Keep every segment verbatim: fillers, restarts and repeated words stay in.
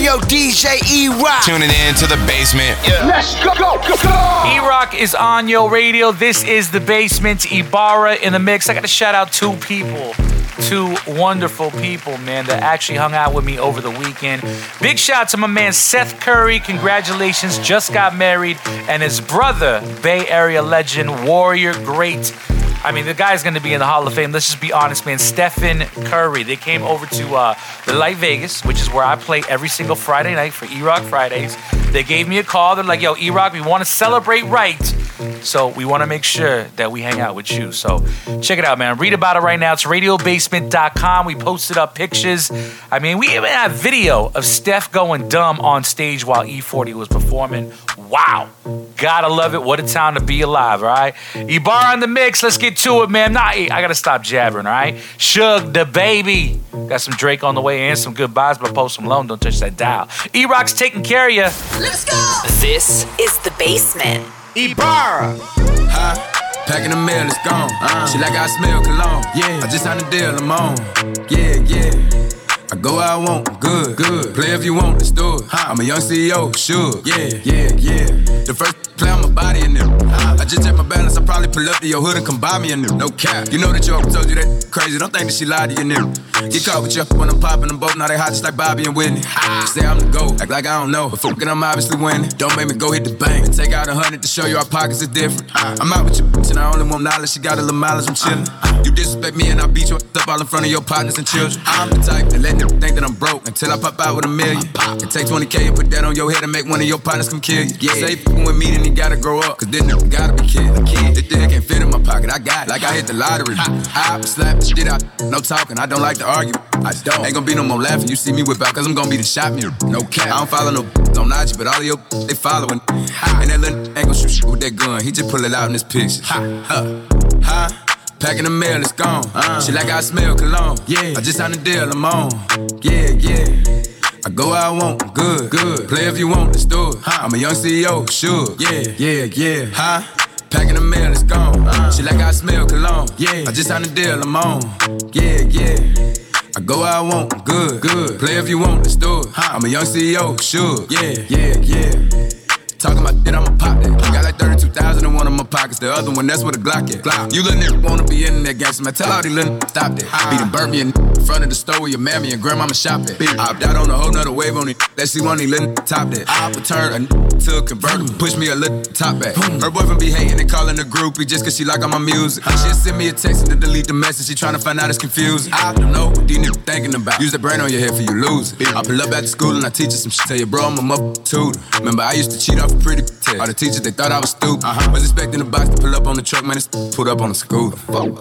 Yo, D J E-Rock. Tuning in to The Basement. Yeah. Let's go, go, go, go. E-Rock is on Yo Radio. This is The Basement. Ibarra in the mix. I got to shout out two people. Two wonderful people, man, that actually hung out with me over the weekend. Big shout out to my man Seth Curry. Congratulations, just got married. And his brother, Bay Area legend, Warrior Great. I mean, the guy's going to be in the Hall of Fame. Let's just be honest, man. Stephen Curry. They came over to uh, the Light Vegas, which is where I play every single Friday night for E-Rock Fridays. They gave me a call. They're like, yo, E-Rock, we want to celebrate right. So we want to make sure that we hang out with you. So check it out, man. Read about it right now. It's radio basement dot com. We posted up pictures. I mean, we even have video of Steph going dumb on stage while E forty was performing. Wow. Gotta love it. What a time to be alive, all right? Ibarra on the mix. Let's get to it, man. Nah, I gotta stop jabbering, all right? Suge the Baby. Got some Drake on the way and some good vibes, but Post Malone, don't touch that dial. E-Rock's taking care of you. Let's go. This is The Basement. Ibarra. Huh? Packing the mail, it's gone. Uh, she like I smell cologne. Yeah. I just signed a deal, I'm on. Yeah, yeah. I go where I want, good, good. Play if you want, let's do it. Huh? I'm a young C E O, sure. Yeah, yeah, yeah. The first play on my body in there. Huh? I just check my balance, I probably pull up to your hood and come buy me a new. No cap. You know that your told you that crazy. Don't think that she lied to you, new. Get caught with you when I'm popping them both. Now they hot just like Bobby and Whitney. You say I'm the GOAT, act like I don't know. But fucking I'm obviously winning. Don't make me go hit the bank and take out a hundred to show you our pockets is different. I'm out with your bitch and I only want knowledge. She got a little mileage, I'm chillin'. You disrespect me and I beat you up all in front of your partners and children. I'm the type that let them think that I'm broke until I pop out with a million. It take twenty K and put that on your head and make one of your partners come kill you. Yeah. Say fucking with me, then you gotta grow up, cause then you gotta be kid. This dick can't fit in my pocket, I got it, like I hit the lottery. I slap the shit out, no talking, I don't like to argue. I don't. Ain't gonna be no more laughing, you see me whip out, cause I'm gonna be the shot mirror. No cap. I don't follow no on I G, but all of your they following. And that little ain't gon' shoot shit with that gun, he just pull it out in this picture. Huh? Huh? Packing the mail, it's gone. Uh, she like I smell cologne. Yeah. I just signed a deal, I'm on. Yeah, yeah. I go where I want, good, good. Play if you want, let's do it. Huh? I'm a young C E O, sure. Yeah, yeah, yeah. Huh? Packing the mail, it's gone. Uh, she like I smell cologne. Yeah. I just signed a deal, I'm on. Yeah, yeah. I go where I want, good, good. Play if you want, let's do it. Huh? I'm a young C E O, sure. Yeah, yeah, yeah. Talking about that, I'ma pop that. Got like thirty-two thousand in one of my pockets. The other one, that's where the Glock at. Glock. You little nigga wanna be in that gangster, man. Tell all these little niggas stop that. Be the Burby in front of the store where your mammy and grandmama shop at. I opt out on a whole nother wave on it. Let's see one of these little top that. I return a to a convertible. Push me a little top back. Her boyfriend be hating and calling a groupie just cause she like all my music. She'll send me a text and to delete the message. She tryna find out it's confusing. I don't know what these niggas thinking about. Use the brain on your head for you lose it. I pull up after school and I teach her some shit. Tell you, bro, I'm a mother tutor. Remember, I used to cheat off a pretty test. All the teachers, they thought I was stupid. Uh-huh. Was expecting the box to pull up on the truck, man, it's pulled up on the scooter.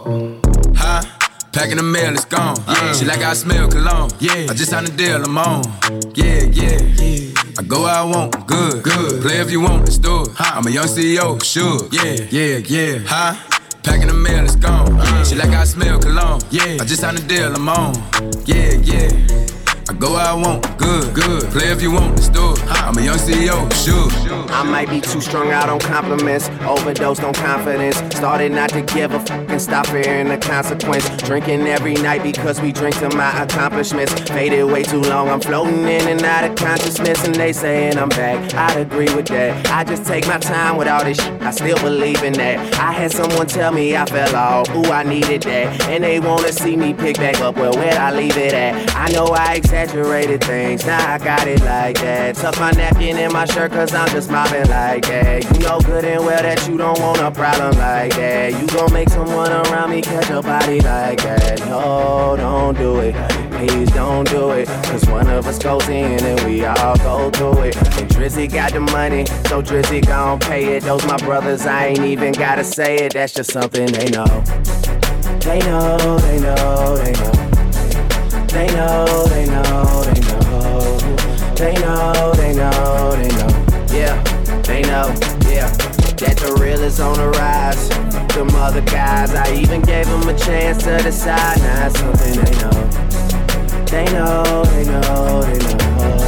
Huh? Packing the mail, it's gone. Yeah. She like I smell cologne. Yeah. I just signed a deal, I'm on. Yeah, yeah, yeah. I go where I want, good, good. Play if you want, let's do it. Huh? I'm a young C E O, sure. Yeah, yeah, yeah. Huh? Packing the mail, it's gone. Yeah. She like I smell cologne. Yeah. I just signed a deal, I'm on. Yeah, yeah. I go where I want, good, good. Play if you want, let's do it. I'm a young C E O, sure. I might be too strung out on compliments, overdosed on confidence. Started not to give a fuck and stop fearing the consequence. Drinking every night because we drink to my accomplishments. Faded way too long, I'm floating in and out of consciousness. And they saying I'm back, I'd agree with that. I just take my time with all this shit, I still believe in that. I had someone tell me I fell off, ooh, I needed that. And they wanna see me pick back up, well, where'd I leave it at? I know I exaggerated things, now I got it like that. Tuck my napkin in my shirt cause I'm just mobbing like that. You know good and well that you don't want a problem like that. You gon' make someone around me catch a body like that. No, don't do it, please don't do it. Cause one of us goes in and we all go through it. And Drizzy got the money, so Drizzy gon' pay it. Those my brothers, I ain't even gotta say it. That's just something they know. They know, they know, they know. They know, they know, they know. They know, they know, they know. Yeah, they know, yeah. That the real is on the rise. Them other guys, I even gave them a chance to decide. Now it's something they know. They know, they know, they know.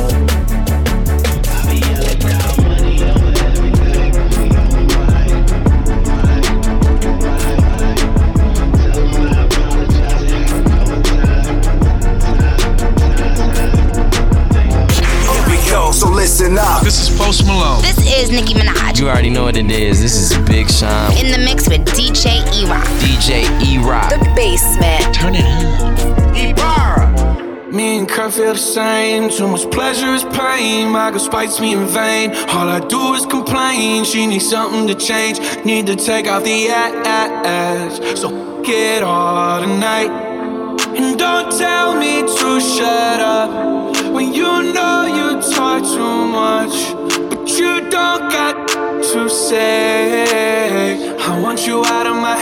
I be yelling down money over everything. We on right, right, right. Tell them I apologize. We listen up. This is Post Malone. This is Nicki Minaj. You already know what it is. This is Big Sean. In the mix with D J E-Rock. D J E-Rock. The Basement. Turn it on. Ibarra. Me and Kurt feel the same. Too much pleasure is pain. My girl spites me in vain. All I do is complain. She needs something to change. Need to take off the ass. So get all tonight. And don't tell me to shut up when you know you talk too much, but you don't got to say. I want you out of my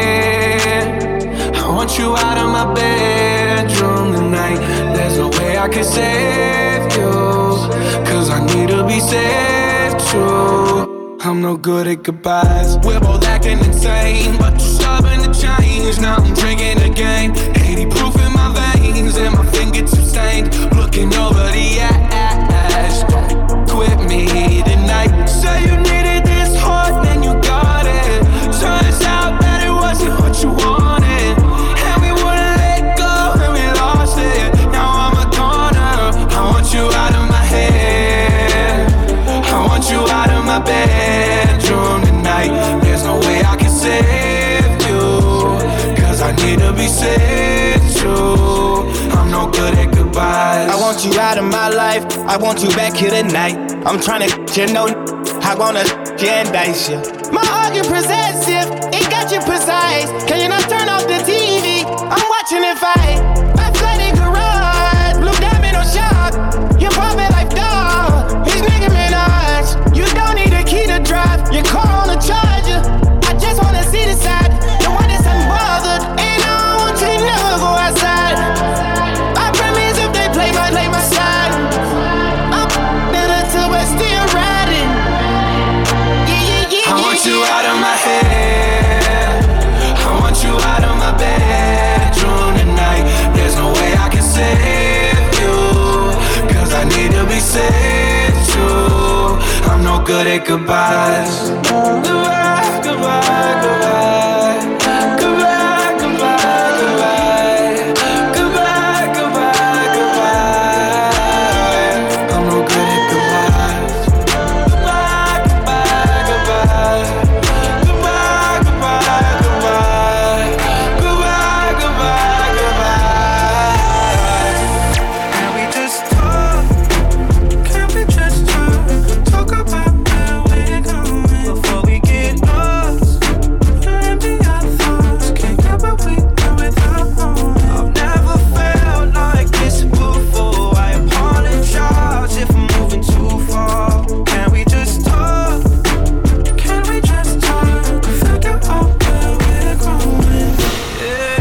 head. I want you out of my bedroom tonight. There's no way I can save you, cause I need to be saved too. I'm no good at goodbyes. We're both acting insane, but you're stubborn to change. Now I'm drinking again. eighty proof in my veins and my fingertips stained. Looking over the ash. Don't quit me tonight. Say you needed this hard, then you got it. Turns out that it wasn't what you wanted, and we wouldn't let go, and we lost it. Now I'm a goner. I want you out of my head. I want you out of my bedroom tonight. There's no way I can save you, cause I need to be saved too. I'm no good at goodbyes. I want you out of my life. I want you back here tonight. I'm trying to, you know, I wanna indice you. My heart is possessive, it got you precise. Can you not turn off the T V? I'm watching it fight. My flooded garage, blue diamond on shock. Your private life dog, he's Nicki Minaj. You don't need a key to drive, your car on a charger. I just wanna see the side, the one that's unbothered. And I don't want you to never go outside. I promise if they play my, play my side, I'm better till we're still riding. Yeah, yeah, yeah, I want yeah, you yeah. out of my head. I want you out of my bedroom tonight. There's no way I can save you, cause I need to be saved too. I'm no good at goodbyes. Goodbye, goodbye, goodbye. Goodbye, goodbye, goodbye. Goodbye, goodbye, goodbye. I'm no good at goodbyes. Goodbye, goodbye, goodbye. Goodbye, goodbye, goodbye. Goodbye, goodbye, goodbye. Can we just talk? Can we just talk? Talk about where we're going before we get lost. And be our thoughts. Can't get what we do without knowing. I've never felt like this before. I apologize if I'm moving too far. Can we just talk? Can we just talk? Figure out where we're going. Yeah.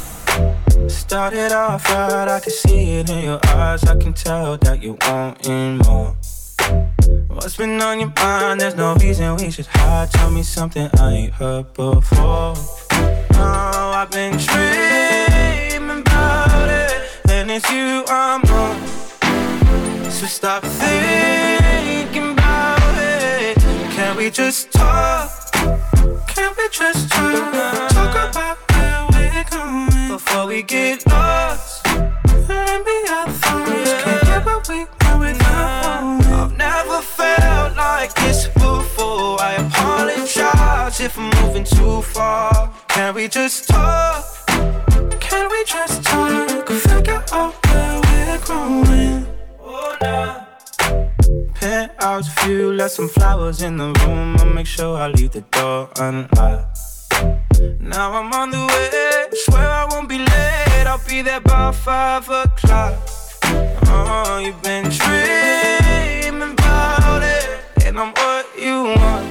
Started off right, I can see it in your eyes. I can tell that you wanting more. What's been on your mind? There's no reason we should hide. Tell me something I ain't heard before. Oh, I've been dreaming about it, and it's you I'm on. So stop thinking about it. Can we just talk? Can we just talk? Talk about where we're going before we get lost. And be our thoughts. Can't get what we want without knowing. I've never felt like this before. I apologize if I'm moving too far. Can we just talk? Can we just talk? Figure out where we're going. Oh, nah. Penthouse view, left some flowers in the room. I'll make sure I leave the door unlocked. Now I'm on the way, swear I won't be late. I'll be there by five o'clock. Oh, you've been dreaming about it, and I'm what you want.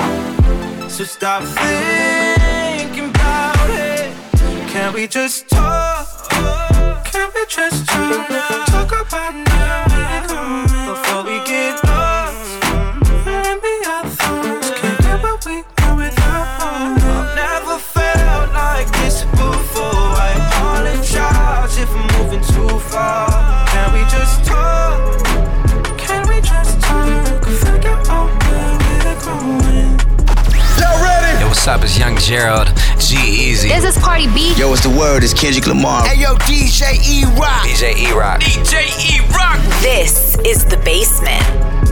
So stop thinking about it. Can we just talk? Can we just talk? Talk about now before we get lost. And be our thoughts. Can't get what we want without knowing. I've never felt like this before. I apologize if I'm moving too far. Can we just talk? Can we just talk? Figure out where we're going. Y'all ready? Yo, what's up? It's Young Gerald, G-Eazy. This is Cardi B. Yo, what's the word? It's Kendrick Lamar. Hey, yo, D J E-Rock. D J E-Rock. D J E-Rock. This is The Basement.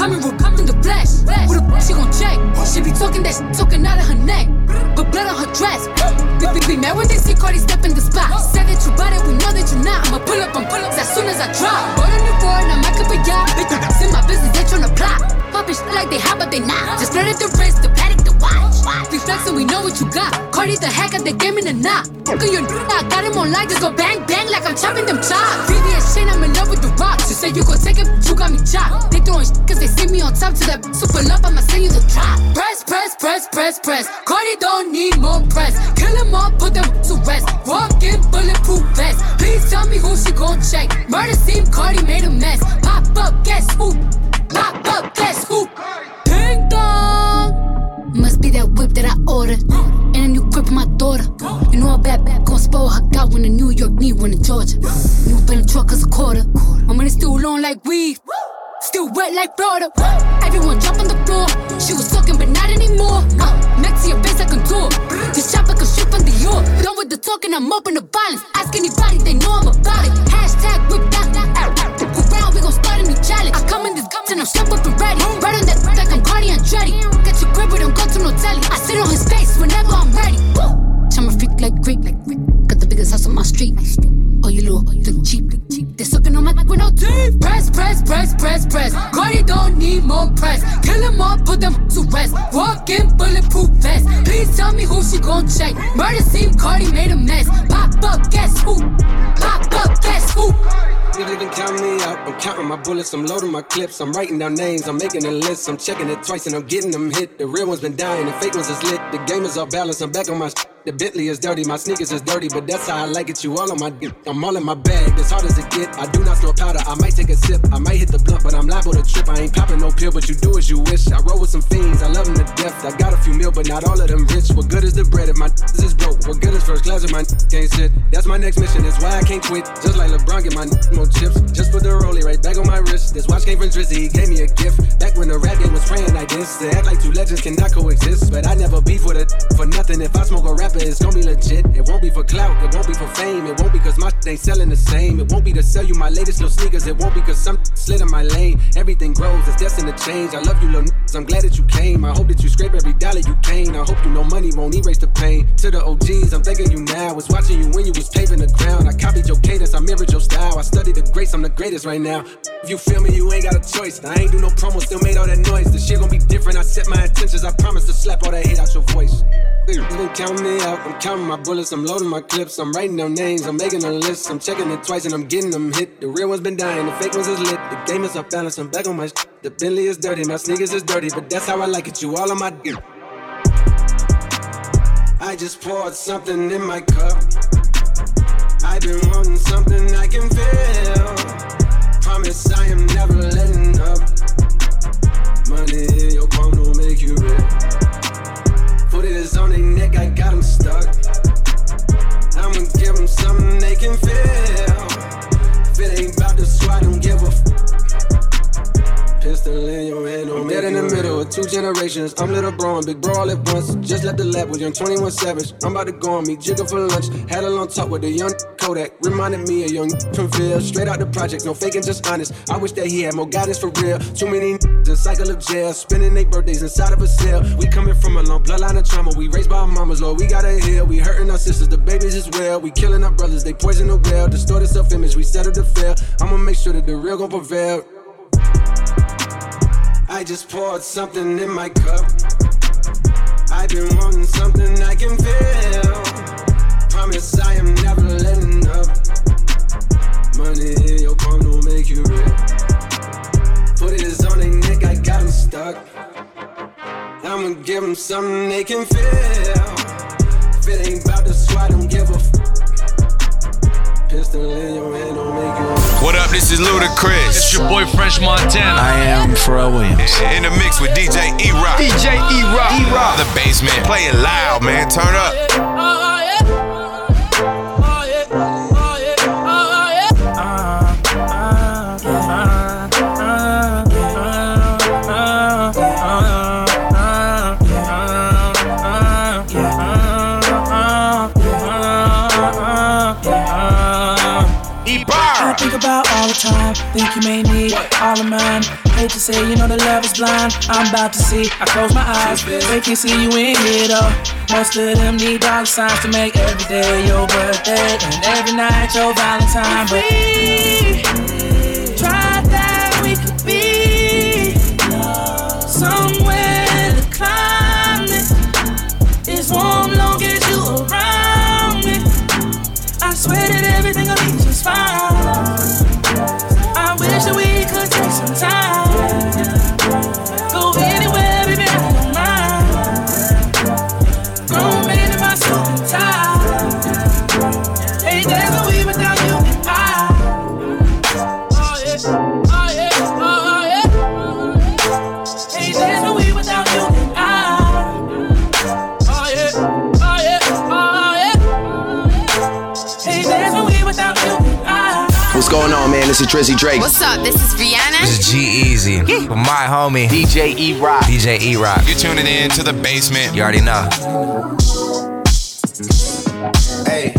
coming, we're coming the flesh. Who the f she gon' check? She be talking that shit, talking out of her neck. But blood on her dress. Be, be, be mad when they see Cardi step in the spot. Said that you bought it, we know that you not. I'ma pull up on pull ups as soon as I drop. Bought a new board, I'm like up a yacht. Bitch, it's in my business, they tryna plot. Poppin' shit like they hot, but they not. Just spread at the wrist, the paddock, the watch. We flexin', we know what you got. Cardi the hack at the game in the knot. Fuck your n***, I got him on live, just go bang bang like I'm chopping them chops. V V S shit, I'm in love with the rocks. You say you gon' take it, but you got me chopped. They throwin' shit cause they see me on top to that super love, I'ma send you the drop. Press, press, press, press, press. Cardi don't need more press. Kill them all, put them to rest. Walk in bulletproof vest. Please tell me who she gon' check. Murder scene, Cardi made a mess. Pop up, guess who? Pop up, guess who? Ding dong. Must be that whip that I ordered. And a new grip for my daughter. You know a bad bad gon' spoil her got when the New York need one in Georgia. New Bentley truck is a quarter. My money still long like weed. Still wet like Florida. Everyone jump on the floor. She was talking, but not anymore. Uh, next to your face, I contour. This chopper can shoot from the York. Done with the talking, I'm open to violence. Ask anybody, they know I'm about it. Hashtag whip that. Go round, we gon' start a new challenge. I come in this guts and I'm strapped up and ready. Right on that like I'm Cardi Andretti. Get your grip, we don't go to no telly. I sit on his face whenever I'm ready. Woo! I'm a freak like Greek. Got the biggest house on my street. Oh, you little, look cheap. They sucking on my with no teeth. Press, press, press, press, press. Cardi don't need more press. Kill them all, put them to rest. Walk in bulletproof vest. Please tell me who she gon' check. Murder scene, Cardi made a mess. Pop up, guess who? Pop up, guess who? You didn't count me out. I'm counting my bullets, I'm loading my clips. I'm writing down names, I'm making a list. I'm checking it twice and I'm getting them hit. The real ones been dying, the fake ones is lit. The game is off balance, I'm back on my sh- The Bentley is dirty, my sneakers is dirty, but that's how I like it. You all on my dick, I'm all in my bag, as hard as it get. I do not store powder, I might take a sip. I might hit the blunt, but I'm liable to trip. I ain't popping no pill, but you do as you wish. I roll with some fiends, I love them to death. I got a few mil, but not all of them rich. What good is the bread if my is broke? What good is first class if my can't sit? That's my next mission, that's why I can't quit. Just like LeBron, get my more chips. Just put the rollie right back on my wrist. This watch came from Drizzy, he gave me a gift. Back when the rap game was praying like this. They act like two legends cannot coexist, but I never beef with it for nothing. If I smoke a rapper, it's gonna be legit. It won't be for clout, it won't be for fame. It won't be cause my shit ain't selling the same. It won't be to sell you my latest little sneakers. It won't be cause some slid in my lane. Everything grows, it's destined to change. I love you little n***s, I'm glad that you came. I hope that you scrape every dollar you came. I hope you know money won't erase the pain. To the O Gs, I'm thanking you now. Was watching you when you was paving the ground. I copied your cadence, I mirrored your style. I studied the greats, I'm the greatest right now. If you feel me, you ain't got a choice. I ain't do no promo, still made all that noise. The shit gon' be different, I set my intentions. I promise to slap all that hate out your voice. You didn't count me out, I'm counting my bullets, I'm loading my clips, I'm writing down names, I'm making a list, I'm checking it twice and I'm getting them hit. The real ones been dying, the fake ones is lit. The game is off balance, I'm back on my sh- The Bentley is dirty, my sneakers is dirty, but that's how I like it, you all on my dick. I just poured something in my cup. I've been wanting something I can feel. Promise I am never letting up. Money in your palm don't make you real. Put it is on their neck, I got them stuck. I'ma give them something they can feel. If it ain't about the squad, don't give a f. Pistol in your hand, don't make it. In the middle of two generations, I'm little bro and big bro all at once. Just left the lab with young twenty-one Savage. I'm about to go on me, jigger for lunch. Had a long talk with a young Kodak. Reminded me of young from Phil. Straight out the project, no faking, just honest. I wish that he had more guidance for real. Too many in cycle of jail, spending their birthdays inside of a cell. We coming from a long bloodline of trauma. We raised by our mamas, Lord, we gotta heal. We hurting our sisters, the babies as well. We killing our brothers, they poison the well. Distorted self-image, we settle to fail. I'ma make sure that the real gon' prevail. I just poured something in my cup. I've been wanting something I can feel. Promise I am never letting up. Money in your palm don't make you real. Put it is on their neck, I got them stuck. I'ma give them something they can feel. If it ain't about the squad, don't give a f. Pistol in your hand don't make you real. What up, this is Ludacris. It's your boy French Montana. I am Pharrell Williams. In the mix with D J E-Rock. D J E-Rock. E-Rock. The basement. Play it loud, man. Turn up. Ibarra. I think about all the time, think you may need all of mine. Hate to say, you know the love is blind. I'm about to see, I close my eyes, they can see you in here though. Most of them need dollar signs to make every day your birthday and every night your Valentine. But we tried that we could be somewhere the climate is warm, long as you around me. I swear that everything will be just fine. I wish that we could take some time. Go anywhere, baby, I don't mind. Grown man in my suit and tie. Hey, there's no we without you and I. Oh yeah, oh yeah, oh yeah. Hey, there's no we without you and I. Oh yeah, oh yeah, oh yeah. Hey, there's no we without you and I. What's going on, man? This is Drizzy Drake. What's up? This is Rihanna. This is G-Eazy. With my homie, D J E-Rock. D J E-Rock. You're tuning in to the basement. You already know. Hey.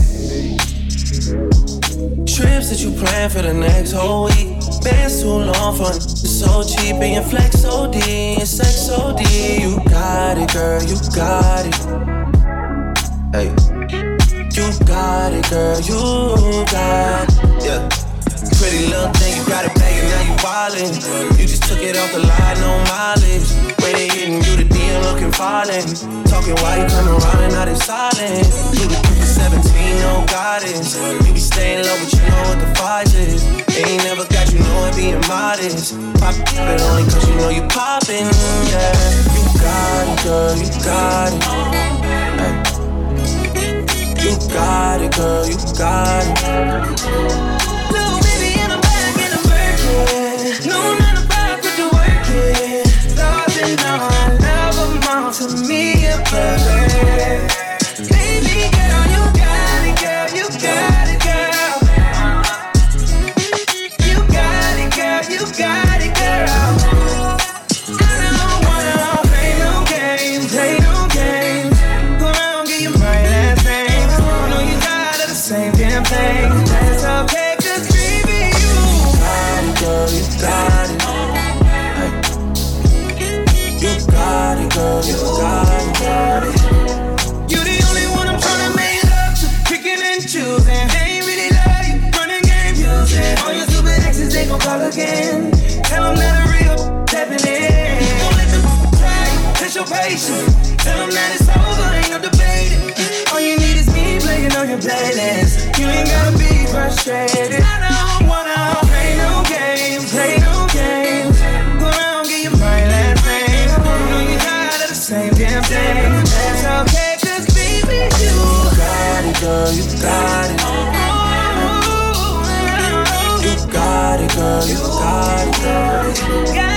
Trips that you plan for the next whole week. Been too long for it's so cheap and your flex O D and sex O D. You got it, girl, you got it. Hey. You got it, girl, you got it. Yeah. Pretty little thing, you got it back and now you wildin'. You just took it off the line, no mileage. Way they hitting you, the D M looking falling. Talking while you come around and now they silent. You the quick seventeen, no guidance. You be staying low, but you know what the fight is. They ain't never got you knowing being modest. Pop it only cause you know you poppin', yeah. You got it, girl, you got it. Hey. You got it, girl, you got it. No matter how good you work it, darling, now I never amount to me a perfect. Baby girl, you got it, girl, you got it, girl. You got it, girl, you got it, girl. I don't wanna play no games, play no games. Go around, get your right last name. I know you tired of the same damn thing. That's okay, cause baby, you got it, girl, you got it. Hey. You got it, girl, you got it. You the only one I'm tryna make love to, picking and choosing. They ain't really love you, running game using. All your stupid exes, they gon' call again. Tell them that a real stepping in. Don't let them try, test your patience. Tell them that it's over, ain't no debating. All you need is me playing on your playlist. You ain't gotta be frustrated. I don't wanna play no games, play no games. Go around, get your right last name. You know you tired of the same damn thing. That's okay, cause baby, you got it, girl, you got it. You got it, girl, you got it, girl.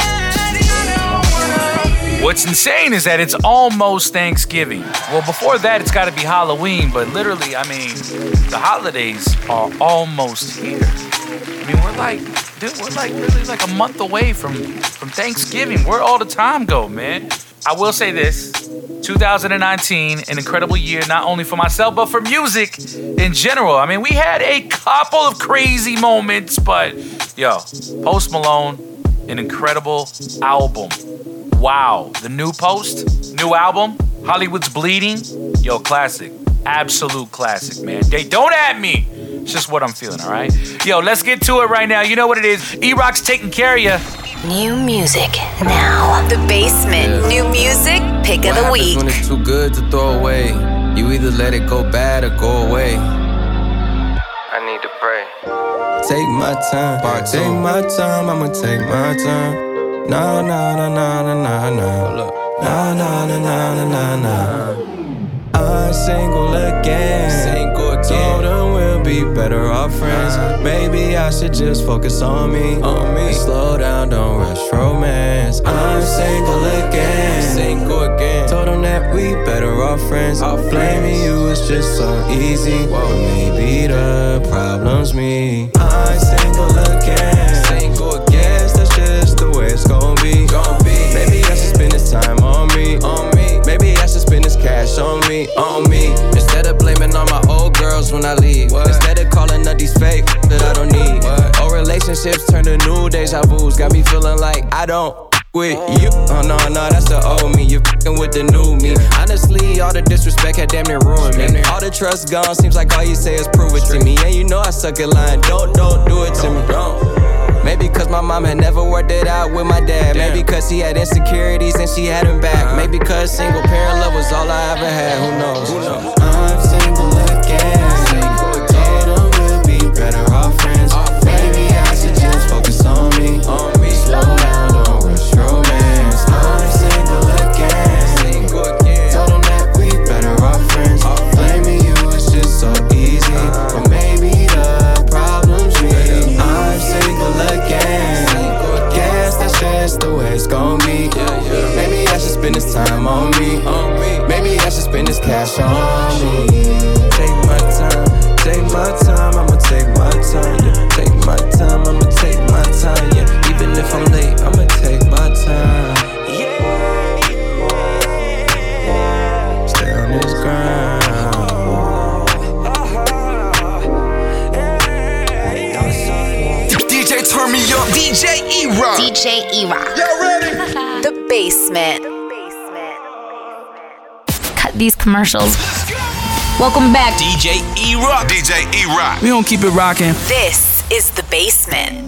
What's insane is that it's almost Thanksgiving. Well, before that, it's got to be Halloween, but literally, I mean, the holidays are almost here. I mean, we're like, dude, we're like really like a month away from, from Thanksgiving. Where'd all the time go, man? I will say this, two thousand nineteen, an incredible year, not only for myself, but for music in general. I mean, we had a couple of crazy moments, but yo, Post Malone, an incredible album. Wow, the new Post, new album, Hollywood's Bleeding, yo, classic, absolute classic, man. They don't at me. It's just what I'm feeling, all right? Yo, let's get to it right now. You know what it is. E-Rock's taking care of you. New music now. The Basement. Yeah. New music pick what of the week. When it's too good to throw away, you either let it go bad or go away. I need to pray. Take my time, Part take two. my time, I'ma take my time. No, no, no, no, no, no, no. No, no, no, no, no, no. I'm single again. Single again. Told them we'll be better off friends. Uh, Maybe I should just focus on me. On me. And slow down, don't rush romance. I'm single again. Single again. Told them that we better off friends. Blaming you is just so easy. Whoa. But maybe the problem's me. I'm single again. Single again. That's just the way it's gon' be. Gon' be. Maybe I should spend this time on me. On me. Maybe I should spend this cash on me. On me. Instead of blaming all my old girls when I leave. What? Instead of calling up these fake that I don't hips turn to new deja vu's. Got me feeling like I don't with you. Oh no, no, that's the old me. You fucking with the new me. Honestly, all the disrespect had damn near ruined me. All the trust gone, seems like all you say is prove it to me. And you know I suck at lying. Don't, don't do it to me. Maybe cause my mom had never worked it out with my dad. Maybe cause he had insecurities and she had him back. Maybe cause single parent love was all I ever had. Who knows? Who knows? I'm single again. Told him we'll be better off friends. Maybe I should just focus on me. Slow down, don't rush romance. I'm single again. Told him that we better off friends. Blaming you is just so easy. But maybe the problem's me. I'm single again. Guess that's just the way it's gon' be. Maybe I should spend this time on me. Maybe I should spend this cash on me. Take my time, take my time. I'ma take my time, yeah. Take my time, I'ma take my time, yeah. Even if I'm late, I'ma take my time. Stay on this grind. D J, turn me up. D J E-Rock. D J E-Rock. Y'all ready? The Basement. Cut these commercials. Welcome back. D J E-Rock. D J E-Rock. We gon' keep it rocking. This is The Basement.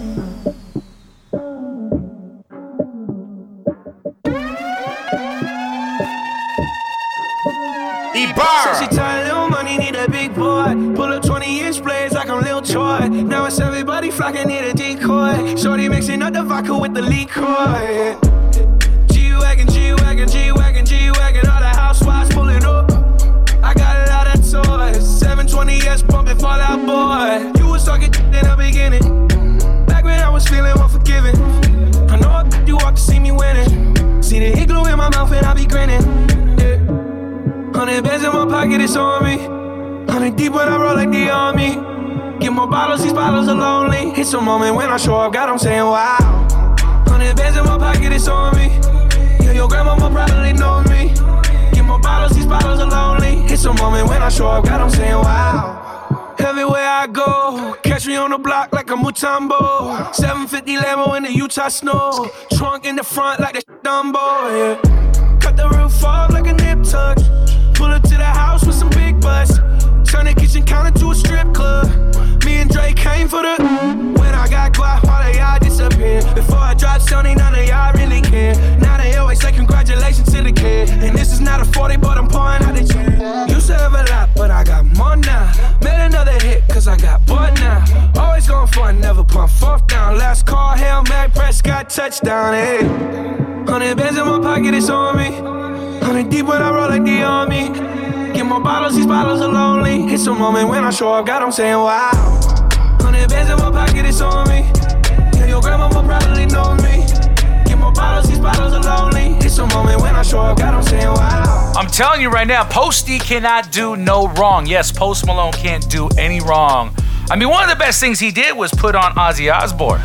E-Bar. So she tired, little money, need a big boy. Pull up twenty inch blades like I'm Lil Troy. Now it's everybody flocking, need a decoy. Shorty mixing up the vodka with the liquor. G-Wagon, G-Wagon, G-Wagon, G-Wagon. All the housewives pulling up. I got a lot of toys. seven twenty S pumping Fall Out Boy. You was talking in the beginning. Back when I was feeling unforgiving. I know you walked to see me winning. See the igloo in my mouth and I be grinning. Yeah. Hundred bands in my pocket, it's on me. Hundred deep when I roll like the army. Get more bottles, these bottles are lonely. It's a moment when I show up, God, I'm saying wow. Hundred bands in my pocket, it's on me. Yeah, your grandma will probably know me. Get more bottles, these bottles are lonely. It's a moment when I show up, God, I'm saying wow. Everywhere I go, catch me on the block like a Mutombo. seven fifty Lambo in the Utah snow. Trunk in the front like a Dumbo, yeah. Cut the roof off like a nip tuck. Pull up to the house with some big butts. Turn the kitchen counter to a strip club. Me and Drake came for the. When I got quiet, all of y'all disappeared. Before I dropped Sony, none of y'all really care. Now they always say congratulations to the kid. And this is not a forty, but I'm pouring out the gin. Used to have a lot, but I got more now. Made another hit, cause I got bored now. Always going for it, never pump fourth down. Last call, Hail Mary, Prescott, touchdown, hey. Hundred bands in my pocket, it's on me. Hundred deep when I roll like the army. Get more bottles, these bottles are lonely. It's a moment when I show up, God, I'm saying wow. Hundred bands in my pocket, it's on me. Yeah, your grandma will probably know me. Get more bottles, these bottles are lonely. It's a moment when I show up, God, I'm saying wow. I'm telling you right now, Posty cannot do no wrong. Yes, Post Malone can't do any wrong. I mean, one of the best things he did was put on Ozzy Osbourne.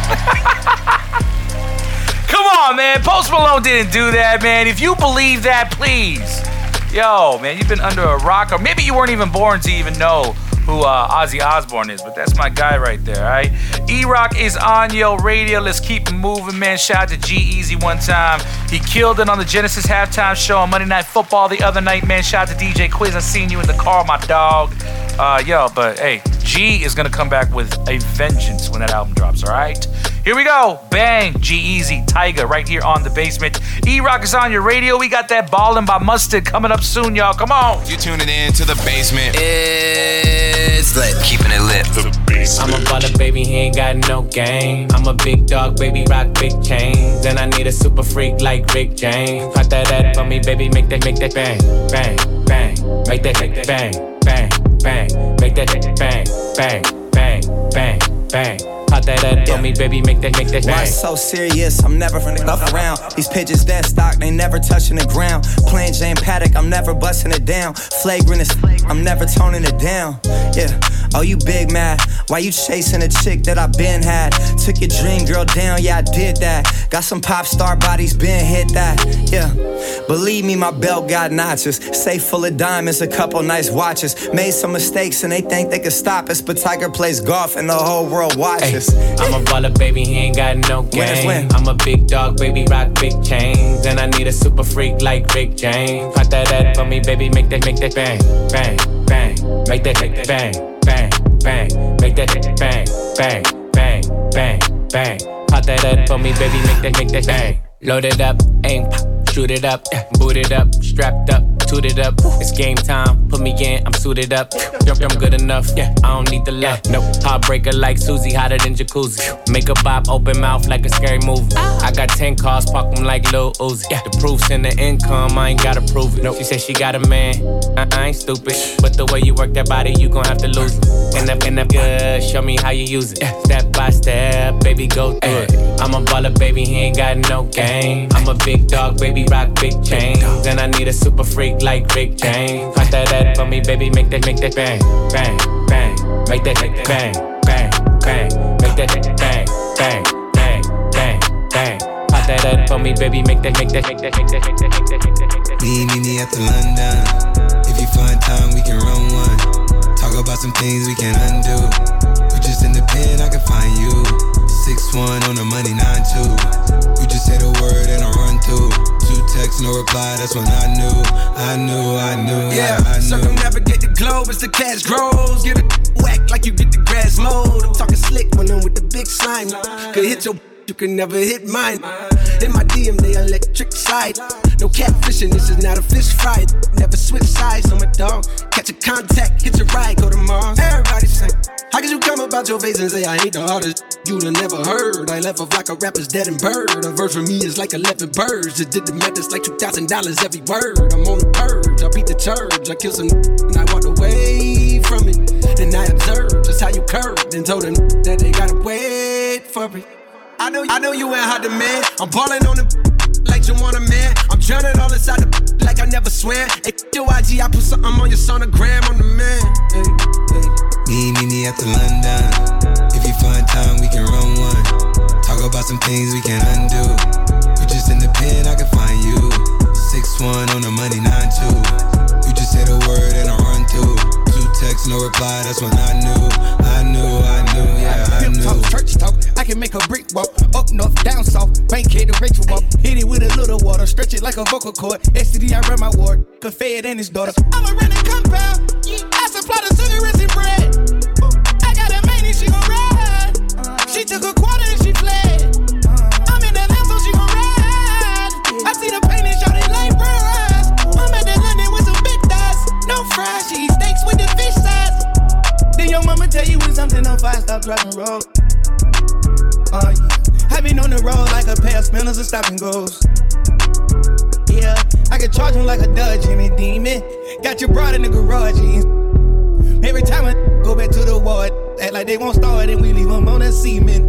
Come on, man. Post Malone didn't do that, man. If you believe that, please. Yo, man, you've been under a rock. Or maybe you weren't even born to even know who uh, Ozzy Osbourne is, but that's my guy right there, all right? E-Rock is on your radio. Let's keep it moving, man. Shout out to G-Eazy one time. He killed it on the Genesis halftime show on Monday Night Football the other night, man. Shout out to D J Quiz. I seen you in the car, my dog. Uh, yo, but hey, G is gonna come back with a vengeance when that album drops, all right? Here we go. Bang, G-Eazy, Tyga, right here on The Basement. E-Rock is on your radio. We got that Ballin' by Mustard coming up soon, y'all. Come on. You tuning in to The Basement. It's lit. Keeping it lit. The I'm a baller, baby, he ain't got no game. I'm a big dog, baby, rock big chains. Then I need a super freak like Rick James. Pop that that for me, baby, make that, make that bang, bang, bang. Make that, make that bang, bang, bang. Make that bang, bang, bang, bang, bang. Pop that that for me, baby, make that, make that bang. Why so serious? I'm never from the up around. These pitches that stock, they never touching the ground. Playing Jane Paddock, I'm never busting it down. Flagrant as I'm never toning it down. Yeah, Oh, you big mad? Why you chasing a chick that I been had? Took your dream girl down, yeah, I did that. Got some pop star bodies, been hit that. Yeah, believe me, my belt got notches. Safe full of diamonds, a couple nice watches. Made some mistakes and they think they could stop us, but Tiger plays golf and the whole world watches. Ay, I'm a baller, baby, he ain't got no game. I'm a big dog, baby, rock big chains. And I need a super freak like Rick James. Pop that that for me, baby, make that, make that bang, bang, bang. Make that, make that bang, bang, bang. Make that bang, bang, bang, bang, bang. Pop that that for me, baby, make that, make that bang. Load it up, aim, shoot it up, boot it up, strapped up, toot it up. It's game time, put me in, I'm suited up. Jump, I'm good enough, yeah, I don't need the left. No, heartbreaker like Susie, hotter than jacuzzi. Make a bop, open mouth like a scary movie. I got ten cars, park them like Lil Uzi. The proof's in the income, I ain't gotta prove it. She said she got a man, I, I ain't stupid. But the way you work that body, you gon' have to lose it. And up, and up, good, show me how you use it. Step by step, baby, go through it. I'm a baller, baby, he ain't got no game. I'm a big dog, baby, rock big chains. And I need a super freak like Rick James. Pop that that for me, baby, make that, make that bang, bang, bang. Make that, make that bang, bang, bang. Make that bang, bang, bang, bang, bang. Pop that that for me, baby, make that, make that, make that, make that, make that, make that, make that, make that. Me, me, me at the London. If you find time, we can run one. Talk about some things we can undo. You just in the pen, I can find you. six one on the money, nine two. You just say the word and I run through. Two texts, no reply, that's when I knew. I knew, I knew, yeah, I, I knew. Circumnavigate the globe as the cash grows. Get it whack like you get the grass mowed. I'm talking slick when I'm with the big slime. Could hit your, you can never hit mine. In my D M, they electric slide. No catfishing, this is not a fish fry. Never switch sides on my dog. Catch a contact, hit your ride, go to Mars. Everybody sing. How could you come about your face and say I ain't the hardest you'd have never heard? I left off like a rapper's dead and bird. A verse for me is like eleven birds. Just did the math, it's like two thousand dollars every word. I'm on the purge, I beat the church. I killed some and I walked away from it. Then I observed just how you curved and told them that they gotta wait for it. I know, I know you ain't hot demand. I'm ballin' on the like you want a man. I'm drowning all inside the like I never swam. Hey, your I G, I put something on your sonogram. I'm the man. Hey, hey. Me, me, me at the London. If you find time, we can run one. Talk about some things we can undo. You just in the pen, I can find you. six one on the money, nine two. You just say the word and I run through. Two texts, no reply, that's when I knew. I knew, I knew, yeah, I knew. Talk, church talk, I can make a brick walk. Up north, down south, bank head to Rachel walk. Hit it with a little water, stretch it like a vocal cord. S T D, I run my ward, could fed and his daughter. I'm a running compound, I supply the cigarettes and bread. I got a man and she gon' ride. She took a quarter and she fled. I'm in that land so she gon' ride. I see the pain and shot it like fries. I'm at that London with some big thighs. No fries, she eat steaks with the fish size. Then your mama tell you when something on fire, stop driving road. Uh, yeah. I been on the road like a pair of spinners and stop and goes. Yeah, I can charge him like a Dodge and a demon. Got your broad in the garage. Every time I go back to the ward, act like they won't start and we leave them on the cement.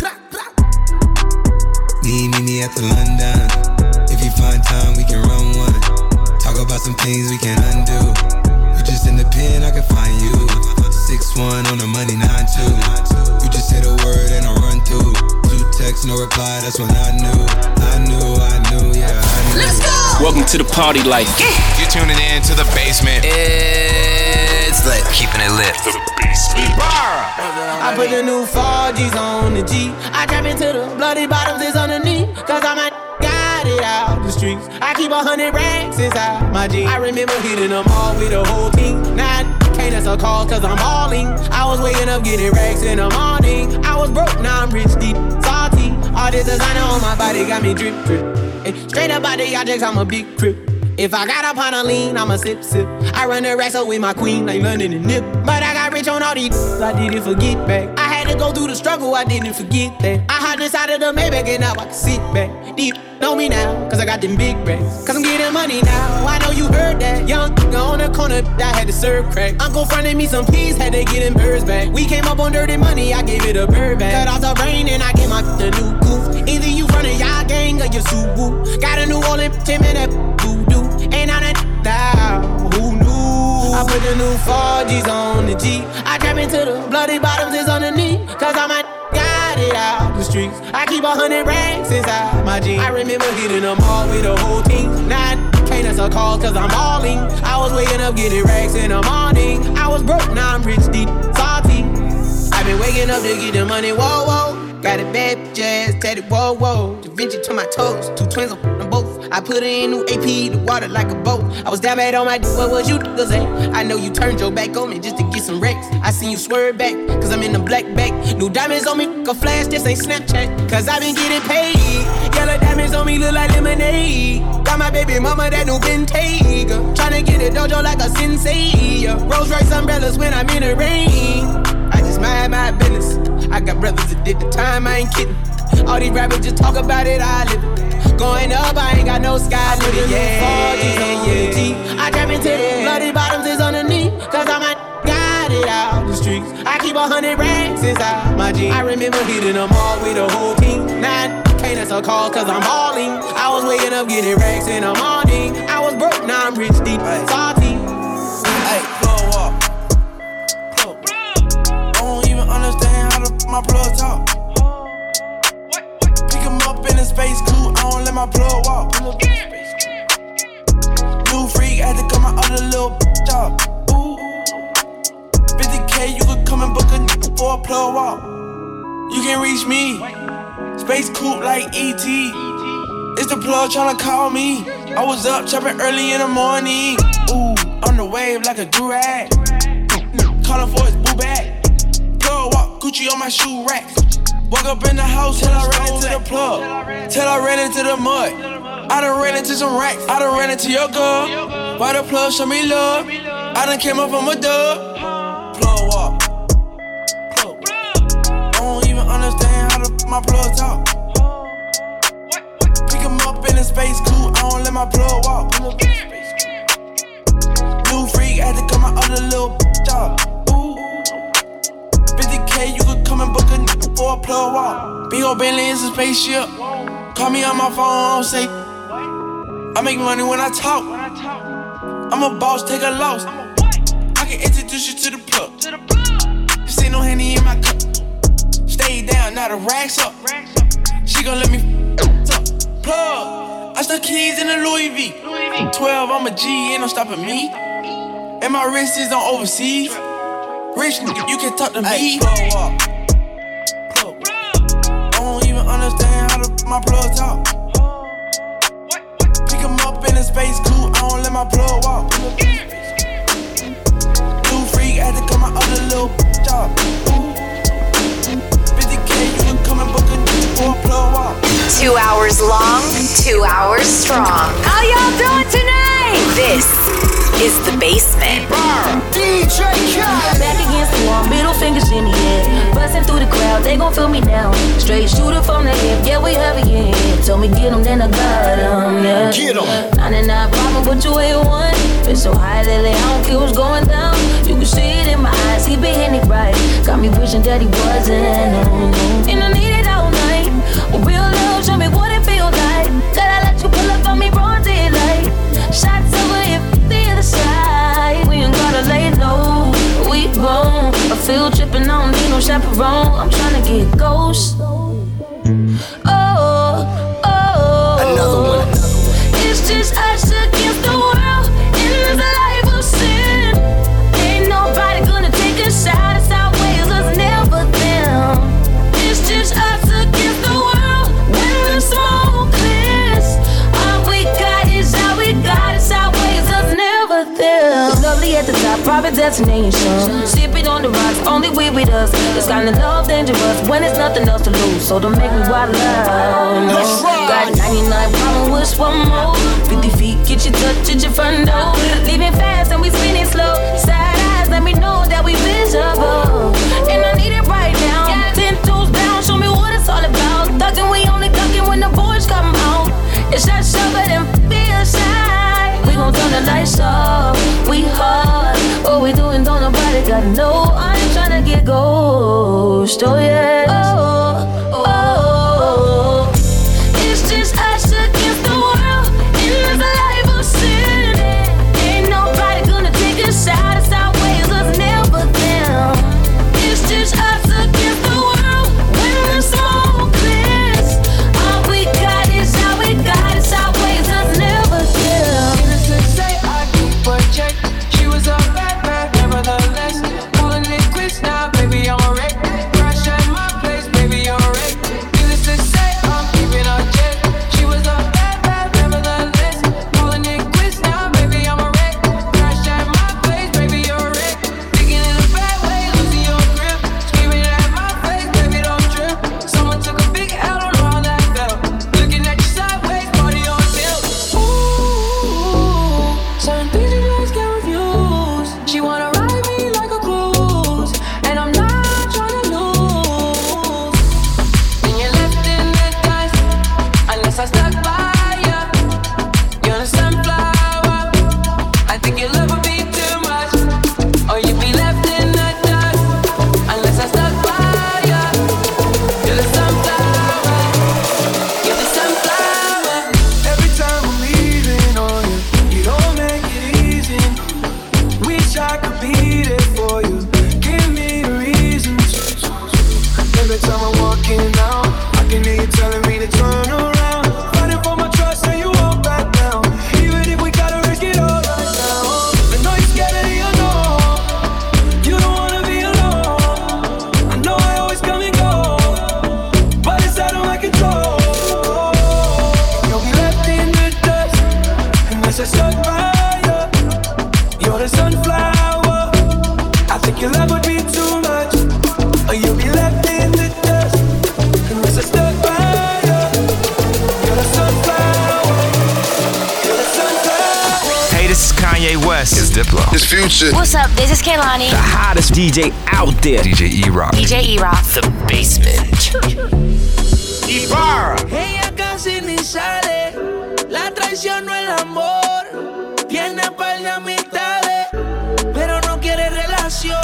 Me, me, me at the London. If you find time, we can run one. Talk about some things we can undo. You just in the pen, I can find you. six one on the money, nine two. You just say the word and I run through. Two texts, no reply, that's when I knew. I knew, I knew, yeah, I knew. Let's go! Welcome to the party life. You're tuning in to the basement. It's lit. Keeping it lit. The basement. I put the new four G's on the G. I jump into the bloody bottoms is underneath. Cause I'm a got it out the streets. I keep a hundred racks inside my jeans. I remember hitting them all with the whole team. Now I can't answer calls cause I'm balling. I was waking up getting racks in the morning. I was broke, now I'm rich, deep, salty. All this designer on my body got me drip, drip. Hey, straight up out the objects, I'm a big crip. If I got up on a lean, I'm a sip, sip. I run the racks up with my queen, like London and Nip. But I got rich on all these, I didn't forget back. I had to go through the struggle, I didn't forget that. I hopped inside of the Maybach and now I can sit back. Deep, know me now, cause I got them big racks. Cause I'm getting money now, I know you heard that. Young nigga on the corner, I had to serve crack. Uncle fronted me some peas, had to get them birds back. We came up on dirty money, I gave it a bird back. Cut off the brain and I gave my the new goof. Either you frontin' y'all gang or you Subaru. Got a new Orleans, Tim and that voodoo. Ain't on that now, who knew? I put the new four G's on the G. I trap into the bloody bottoms is underneath. Cause I'm a got it out the streets. I keep a hundred racks inside my jeans. I remember hitting them all with the whole team. Now I can't answer calls cause I'm balling. I was waking up getting racks in the morning. I was broke, now I'm rich, deep, salty. I've been waking up to get the money, whoa, whoa. Got a bad jazz, tatted, whoa, whoa. Da Vinci to my toes, two twins on them both. I put it in new A P, the water like a boat. I was down bad on my d- what was you niggas at? I know you turned your back on me just to get some wrecks. I seen you swerve back, cause I'm in the black back. New diamonds on me, a flash, this ain't Snapchat. Cause I been getting paid. Yellow diamonds on me look like lemonade. Got my baby mama that new Bentayga. Tryna get a dojo like a sensei. Rolls Royce umbrellas when I'm in the rain. I just mind my business. I got brothers that did the time, I ain't kidding. All these rappers just talk about it, I live it. Going up, I ain't got no sky limit. Yeah, yeah, yeah. I trap into the bloody bottoms is underneath. Cause I'm a got it out the streets. I keep a hundred racks inside my jeans. I remember hitting them all with the whole team. Now I can't answer calls cause I'm balling. I was waking up getting racks in the morning. I was broke, now I'm rich, deep, salty. Hey, plug walk. Understand how to my plug talk. Pick him up in a space coupe, I don't let my plug walk. New freak, had to cut my other little bitch off. Ooh. fifty K, you could come and book a nigga for a plug walk. You can reach me, space coupe like E T. It's the plug tryna call me. I was up chopping early in the morning. Ooh, on the wave like a durag. Calling for his boo bag. Plug walk, Gucci on my shoe rack. Walk up in the house till I ran into the plug. Till I ran into the mud. I done ran into some racks. I done ran into your girl. Why the plug show me love? I done came up from a dub. Plug walk. Plug. I don't even understand how to my plug talk. Pick him up in a space coupe. I don't let my plug walk. New freak, had to cut my other little bitch off. fifty K, you could come and book a nigga for a plug walk. Big ol' Bentley is a spaceship. Call me on my phone, say I make money when I talk. I'm a boss, take a loss. I can introduce you to the plug. This ain't no Henny in my cup. Stay down, now the racks up. She gon' let me f*** up. Plug, I stuck keys in the Louis V. twelve, I'm a G, ain't no stopping me. And my wrist is on overseas. Rich nigga, you can talk to me. Plug walk. Plug. I don't even understand how to my plug talk. Pick him up in a space coupe, I don't let my plug walk. New freak, had to cut my other little bitch off. fifty K, you can come and book a nigga for a plug walk. Two hours long, two hours strong. How y'all doing tonight? This is The Basement. D J Khaled. Back against the wall, middle fingers in the air. Busting through the crowd, they gon' feel me now. Straight shooter from the hip, yeah, we have it, yeah. Told me get 'em, then I got 'em, yeah. Get 'em. ninety-nine problem, but you ain't one. Been so high lately, I don't care what's going down. You can see it in my eyes, he been hitting it right. Got me wishing that he wasn't, no, no. And I need it all night. Real love, show me what it feels like. Gotta let you pull up on me, broad daylight. Shots over if the other side. We ain't gotta lay low, we grown. A field trip and I don't need no chaperone. I'm tryna get ghost. Oh, oh. Another one. It's just us against the world in this life of sin. Ain't nobody gonna take a shot. It's our ways, us never them. It's just us against the world when the smoke clears. All we got is all we got. It's our ways, us never them. Lovely at the top, private destination. Sipping on the rocks, only we with us. This kind of love dangerous when there's nothing else to lose. So don't make me wild out. No. Got ninety-nine problem with one more. fifty feet, get you touch at your front door. Leaving fast and we spinning slow. Side eyes, let me know that we visible. And I need it right now. Ten toes down, show me what it's all about. Thuggin', we only thuggin' when the boys come out. It's that sugar and feel shy. We gon' turn the lights off. We hard. What we doing, don't nobody gotta know. I ain't tryna get ghost. Oh yeah. Oh, oh. It's just us against the world in this life of sin. Ain't nobody gonna take a shot. every time I'm walking out. I can hear you telling me to turn around. Fighting for my trust and you won't back down. Even if we gotta risk it all right now. I know you're scared of the unknown. You don't wanna be alone. I know I always come and go, but it's out of my control. You'll be left in the dust unless I stuck by you. You're the sunflower. I think your love would be too much, or you'll be left in the dust unless I stuck by you. You're the sunflower. You're the sunflower. Hey, this is Kanye West. It's Diplo. It's Future. What's up? This is Kehlani. The hottest D J out there. D J E-Rock. D J E-Rock. The Basement. Ibarra. Ella casi ni sale. La traición no el amor. Tiene par de amistades, pero no quiere relación.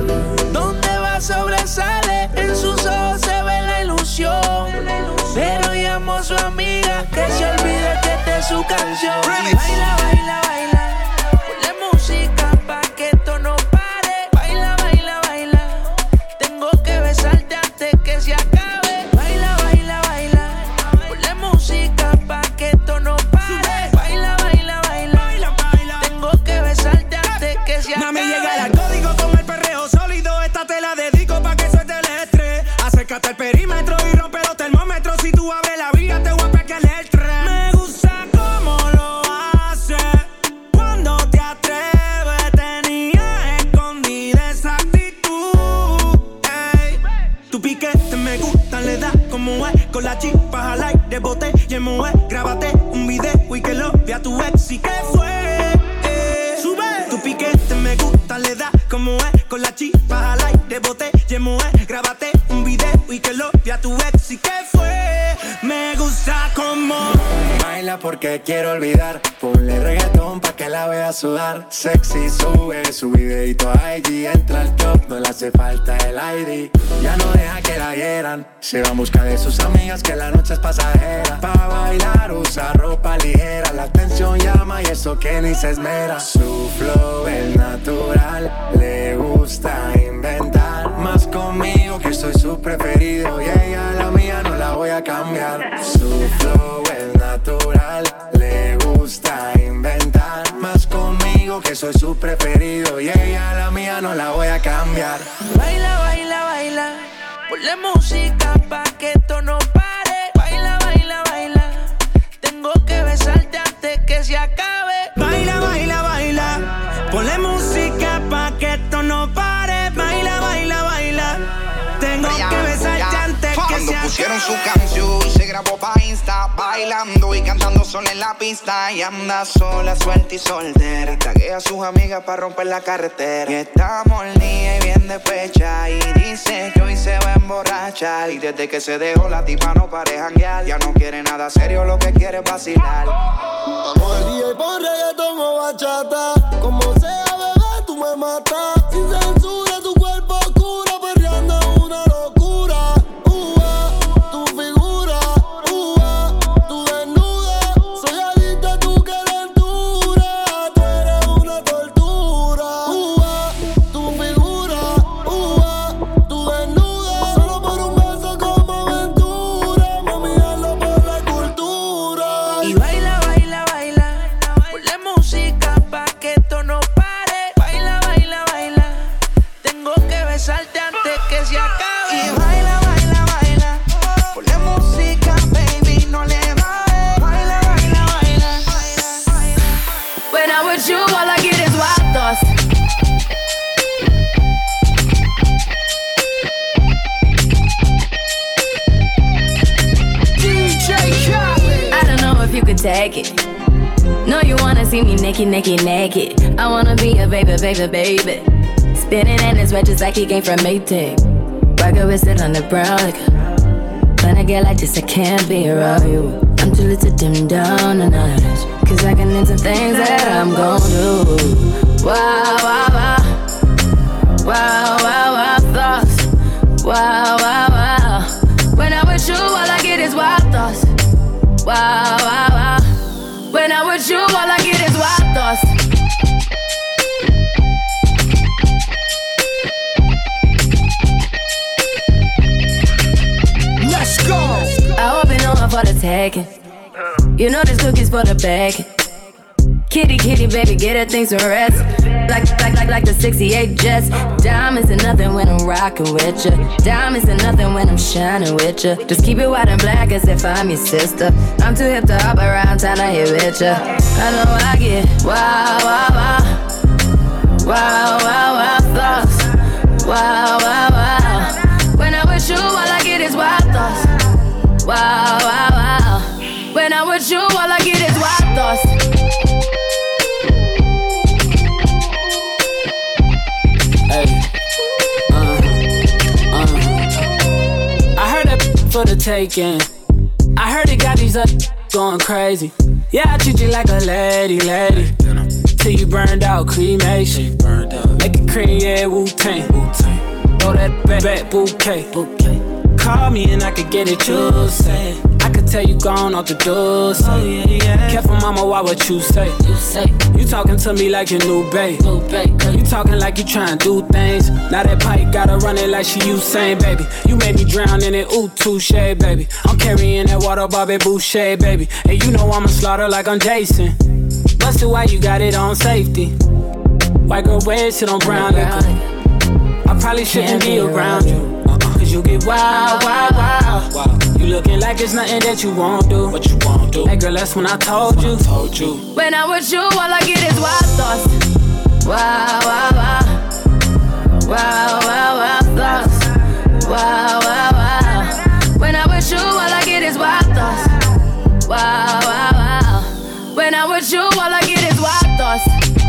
Donde va sobresale, en sus ojos se ve la ilusión. Pero llamó a su amiga que se olvide que esta es su canción. Baila, baila, baila. Ponle música pa' que esto no pare. Baila, baila, baila. Tengo que besarte antes que se acabe. Baila, baila, baila. Ponle música pa' que esto no pare. Baila, baila, baila. Tengo que besarte antes que se acabe. Mami, llega el código con el perreo sólido. Esta te la dedico pa' que suelte el estrés. Acércate al perímetro y rompe los termómetros. Si tú abres la vía, te voy a pegar el tren. Me gusta cómo lo hace. Cuando te atreves, tenía escondida esa actitud. Ey. Tu piquete me gusta, le da como es. Con la chispa al aire, bote y emoe. Grábate un video y que lo vea tu ex. ¿Y qué fue? Eh. Sube. Tu piquete me gusta, le da como es. Con la chispa al aire, bote y emoe. Grábate un video y que lo vea tu ex. ¿Y qué fue? Me gusta como baila porque quiero olvidar. Ponle reggaetón pa' que la vea sudar. Sexy, sube su videito a I G. Entra al top, no le hace falta el I D. Ya no deja que la hieran. Se va en busca de sus amigas que la noche es pasajera. Pa' bailar usa ropa ligera. La atención llama y eso que ni se esmera. Su flow es natural. Le gusta inventar. Más conmigo que soy su preferido. Y ella la mía no la voy a cambiar. Su flow es natural. Le gusta inventar. Más conmigo que soy su preferido. Y ella la mía no la voy a cambiar. baila, baila, baila. Ponle música pa' que esto no pare. Baila, baila, baila. Tengo que besarte antes que se acabe. baila, baila, baila. Ponle música pa' que esto no pare. Baila, baila, baila. Tengo que besarte antes que Cuando se pusieron acabe. su canción, se grabó pa' Insta, bailando y cantando sola en la pista. Y anda sola, suelta y soltera. Taguea a sus amigas pa' romper la carretera. Y está molida y bien despecha. Y dice que hoy se va a emborrachar. Y desde que se dejó la tipa no pare janguear. Ya no quiere nada serio, lo que quiere es vacilar. Vamos al día y pon reggaetón o bachata. Como sea, bebé, tú me matas. Sin censura, tu cuerpo oscura, perreando una locura. Uva, tu figura, uva, tu desnuda. Soy adicta a tu calentura. Tú eres una tortura. Uva, tu figura, uva, tu desnuda. Solo por un beso como aventura. Mami, hazlo por la cultura. Y baila, baila, baila. Ponle música pa' que esto no pare. Baila, baila, baila. Tengo que besarte antes que se acabe. Y baila, baila, baila. Ponle música, baby, no le bajes. Baila, baila, baila. When I'm with you, all I get is wild thoughts. D J Khaled. I don't know if you could take it. No, you wanna see me naked, naked, naked. I wanna be a baby, baby, baby. Spinning in his red just like he came from Maytag. Rocket with it on the brown. Like, when I get like this, I can't be around you. I'm too little to dim down a notch. Cause I can into things that I'm gon' do. Wow, wow, wow. Wow, wow, wow, thoughts. Wow, wow, wow. When I'm with you, all I get is wild thoughts. Wow, wow, wow. When I'm with you, all I get is wild thoughts. taking. You know this cookie's for the bag. Kitty, kitty, baby, get her things to rest. Like, like, like, like the sixty-eight Jets. Diamonds are nothing when I'm rockin' with ya. Diamonds are nothing when I'm shining with ya. Just keep it white and black as if I'm your sister. I'm too hip to hop around, time to hit with ya. I know I get wow, wow, wow. Wow, wow, wow, thoughts. Wow, wow, wow. When I'm with you, all I get is wild thoughts. Wow, wow, wow. When I'm with you, all I get is wild thoughts. Hey, uh, uh. I heard that for the taking. I heard it got these up going crazy. Yeah, I treat you like a lady, lady. Till you burned out, cremation. Make it cream, yeah, Wu-Tang. Throw that back, back bouquet. Call me and I could get it, you say. I could tell you gone off the doors. Oh, yeah, yeah. Careful, mama, why what you say? You say you talking to me like your new babe. New babe. You talking like you trying to do things. Now that pipe gotta run it like she Usain, baby. You made me drown in it, ooh, touche, baby. I'm carrying that water, Bobby Boucher, baby. And you know I'ma slaughter like I'm Jason. Busted, why you got it on safety? White girl wear shit on brown liquor. I probably shouldn't be around you. Cause you get wild, wild, wild. You looking like it's nothing that you won't do. What you won't do? Hey girl, that's when I told you. Told you. When I'm with you, all I get is wild thoughts. Wow, wow, wow. Wow, wow, wow thoughts. Wow, wow, wow. When I'm with you, all I get is wild thoughts. Wow, wow, wow. When I'm with you, all I get is wild thoughts.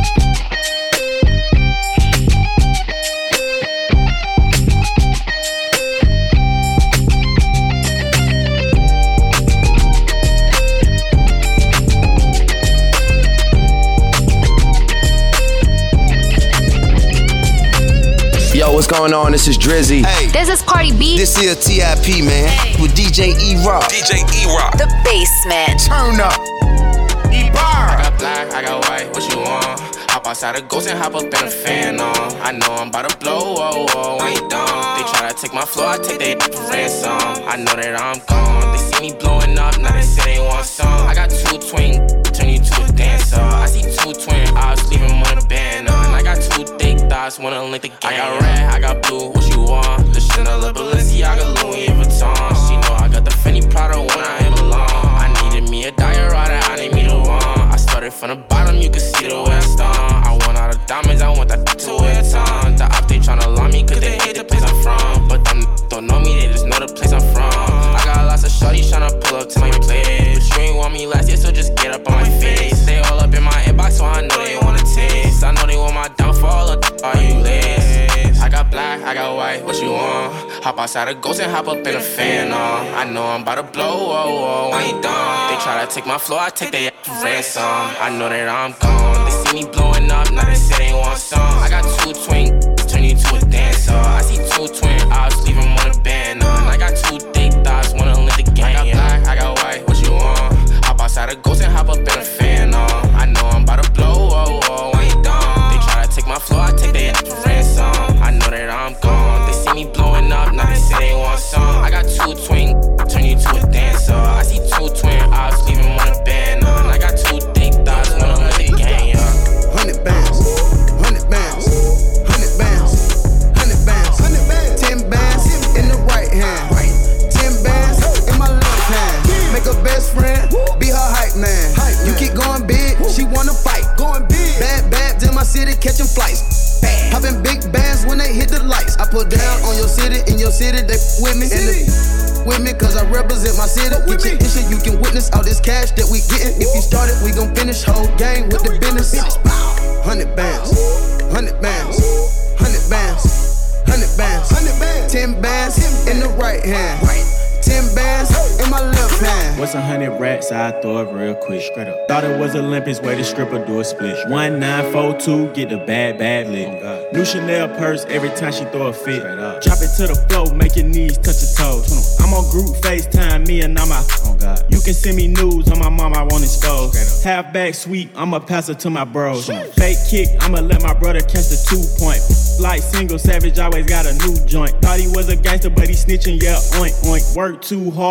Yo, what's going on? This is Drizzy. Hey. This is Cardi B. This is T I P, man. Hey. With D J E-Rock. D J E-Rock. The Basement. Turn up. E-Bar. I got black, I got white, what you want? Hop outside a ghost and hop up in a fan on. I know I'm about to blow, whoa, whoa, I ain't dumb. They try to take my floor, I take their for ransom. I know that I'm gone. They see me blowing up, now they say they want some. I got two twin, turn you to a dancer. I see two twin eyes, leave them on a banner. And I got two thick thighs, wanna link the game. I got red, I got blue, what you want? The Chanel, the Balenciaga, Louis Vuitton. She know I got the Fendi Prada when I ain't belong. I needed me a diorama, I need me the one. I started from the bottom, you can see the way I stung. I want all the diamonds, I want that to wear a ton. The op, they tryna lie me, cause they hate the place I'm from. But them don't know me, they just know the place I'm from. I got lots of shorties tryna pull up to my place. But you ain't want me last year, so just get up on my face. They all up in my inbox, so I know they wanna taste. I know they want my downfall, or are you late? I got black, I got white, what you want? Hop outside a ghost and hop up in a fan on. I know I'm about to blow, whoa, whoa, I ain't done. They try to take my floor, I take their for ransom. I know that I'm gone. They see me blowing up, now they say they want some. I got two twin, turn you to a dancer. I see two twin eyes, leave them on a banner. And I got two thick thighs, wanna live the game. I got black, I got white, what you want? Hop outside a ghost and hop up in a fan on. I know I'm about to blow, whoa, whoa, I ain't done. They try to take my floor, I take their for ransom. I know that I'm gone. They see me blowing up, now they say they want some. I got two twin, turn you to a dancer. I see two twin eyes, leave them on a banner. And I got two thick thighs, wanna live the game, yeah. Hundred bands, hundred bands, hundred bands, hundred bands, hundred bands, ten bands in the right hand, ten bands in my left hand. Make her best friend, be her hype man. You keep going big, she wanna fight. Going big, bad babs in my city catching flights. Popping big bands when they hit the lights. I put down on your city, in your city they with me. And the with me, cause I represent my city. With your issue, you can witness all this cash that we gettin'. If you started, we gon' finish whole game with the business. Hundred bands, hundred bands, hundred bands, hundred bands, hundred bands, ten bands in the right hand, ten bands in my left hand. What's a hundred racks? I throw it real quick. Straight up. Thought it was Olympics, way the stripper do a split. One nine four two, get the bad bad lick. Oh, new Chanel purse every time she throw a fit. Drop it to the floor, make your knees touch your toes. I'm on group FaceTime, me and I'm out. Oh God. You can send me news on my mom, I won't expose. Half back sweep, I'ma pass it to my bros. Fake kick, I'ma let my brother catch the two point. Like single savage, always got a new joint. Thought he was a gangster, but he snitching, yeah, oink oink. Work too hard,